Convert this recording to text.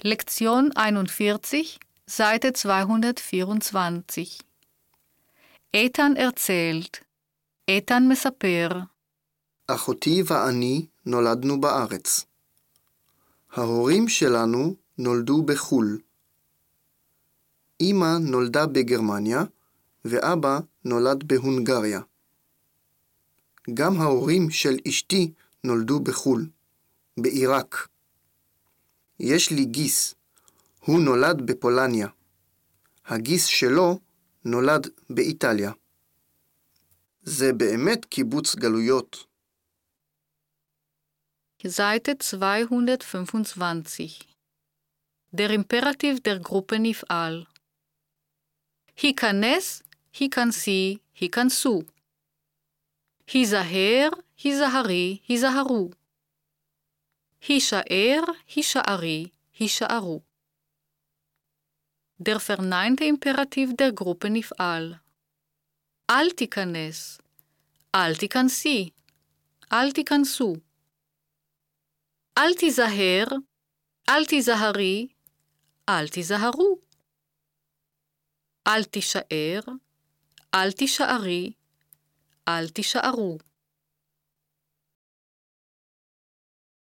Lektion 41, Seite 224. איתן erzählt. איתן מספר. אחותי ואני נולדנו בארץ. ההורים שלנו נולדו בחו"ל. אמא נולדה בגרמניה ואבא נולד בהונגריה. גם ההורים של אשתי נולדו בחו"ל, בעיראק. יש לי גיס, הוא נולד בפולניה. הגיס שלו נולד באיטליה. זה באמת קיבוץ גלויות. Seite 225. Der Imperativ der Gruppe נפעל. היכנס, היכנסי, היכנסו. היזהר, היזהרי, היזהרו. הישאר, הישארי, הישארו. Der verneinte Imperativ der Gruppe נפעל. אל תיכנס, אל תיכנסי, אל תיכנסו. אל תיזהר, אל תיזהרי, אל תיזהרו. אל תישאר, אל תישארי, אל תישארו.